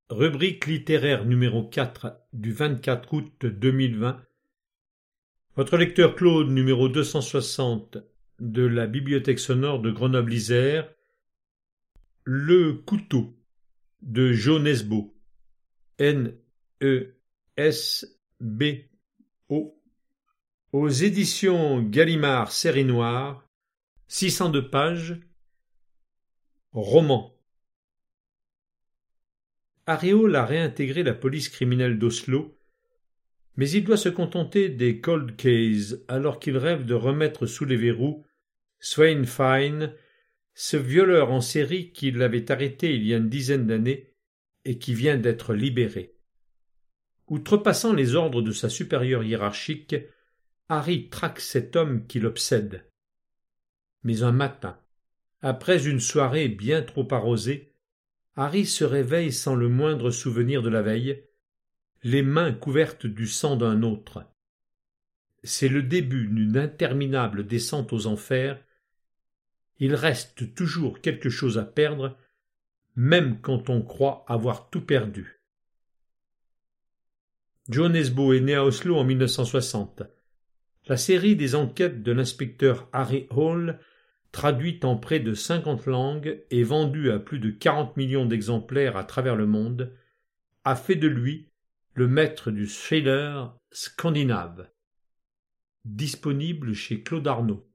Rubrique littéraire numéro 4 du 24 août 2020. Votre lecteur Claude numéro 260 de la Bibliothèque sonore de Grenoble-Isère. Le couteau de Jo Nesbø. N-E-S-B-O. Aux éditions Gallimard Série Noire. 602 pages. Roman. Harry Hole a réintégré la police criminelle d'Oslo, mais il doit se contenter des cold cases alors qu'il rêve de remettre sous les verrous Svein Fine, ce violeur en série qui l'avait arrêté il y a une dizaine d'années et qui vient d'être libéré. Outrepassant les ordres de sa supérieure hiérarchique, Harry traque cet homme qui l'obsède. Mais un matin, après une soirée bien trop arrosée, Harry se réveille sans le moindre souvenir de la veille, les mains couvertes du sang d'un autre. C'est le début d'une interminable descente aux enfers. Il reste toujours quelque chose à perdre, même quand on croit avoir tout perdu. Jo Nesbø est né à Oslo en 1960. La série des enquêtes de l'inspecteur Harry Hole, traduite en près de 50 langues et vendue à plus de 40 millions d'exemplaires à travers le monde, a fait de lui le maître du thriller scandinave. Disponible chez Claude Arnaud.